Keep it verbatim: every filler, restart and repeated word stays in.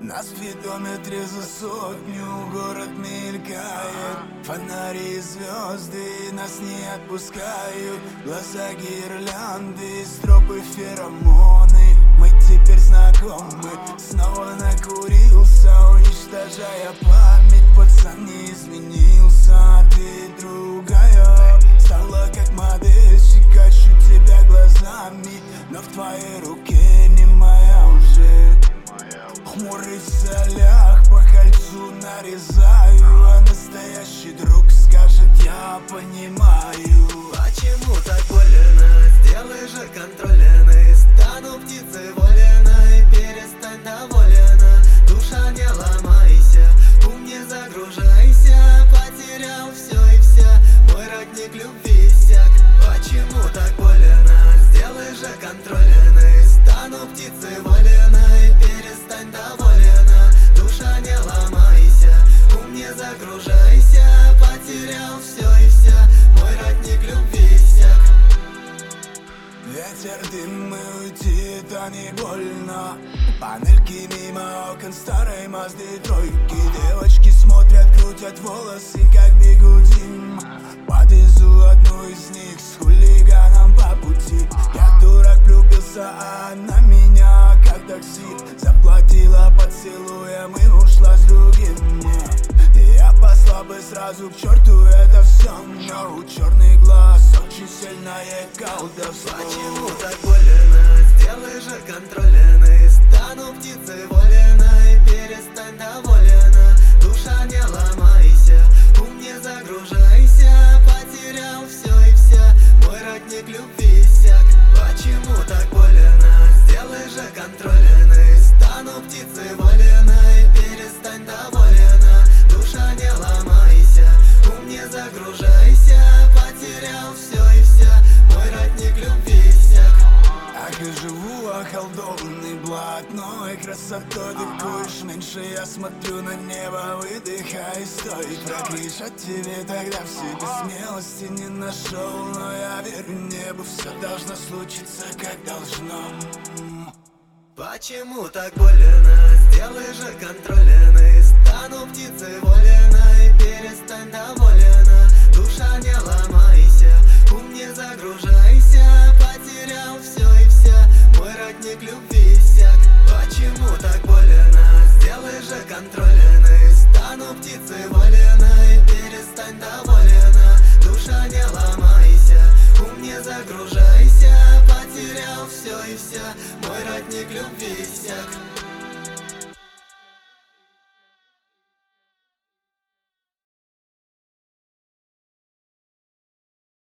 На спидометре за сотню город мелькает. Фонари и звезды нас не отпускают. Глаза гирлянды, стропы феромоны. Мы теперь знакомы. Снова накурился, уничтожая память. Пацан не изменился, а ты другая. Стала как модельщик, ищу тебя глазами, но в твоей руке не моя уже. Хмурый солях по кольцу нарезаю, а настоящий друг скажет: я понимаю. Почему так больно? Сделай же контрольный. Стану птицей воленой, перестань доволена. Душа, не ломайся, ум не загружайся. Потерял все и вся, мой родник любви иссяк. Почему так больно? Сделай же контрольный. Стану птицей воленой, перестань доволена. Душа, не ломайся, ум не загружайся. Потерял все и вся, мой родник любви иссяк. Ветер, дым, мы уйти, это не больно. Панельки мимо окон старой Мазды тройки. Девочки смотрят, крутят волосы, как бигуди. Подвезу одну из них с хулиганом по пути. Я дурак влюбился, а она меня как такси. Заплатила поцелуем и ушла с другим. Я послал бы сразу к черту это все, но черный глаз очень сильное колдовство. Почему так больно? Сделай же контрольный. Стану птицей воленой, перестань доволена. Душа, не ломайся, ум не загружайся. Потерял все и вся, мой родник любви иссяк. Почему так больно? Сделай же контрольный. Стану птицей воленой, перестань доволена. Душа, не ломайся, ум не загружайся. Потерял все и вся, мой родник любви иссяк. Так и живу околдованный блатной красотой. Дыкуешь меньше, я смотрю на небо, выдыхай, стой. Прокричать тебе тогда в себе смелости не нашел, но я верю небу, все должно случиться как должно. Почему так больно? Сделай же контрольный. Стану птицей воленой, перестань доволена. Душа, не ломайся, ум не загружайся. Потерял все и вся, мой родник любви иссяк. Почему так больно? Сделай же контрольный. Стану птицей воленой, перестань доволена. Душа, не ломайся, ум не загружайся. Потерял все и вся, мой родник любви иссяк.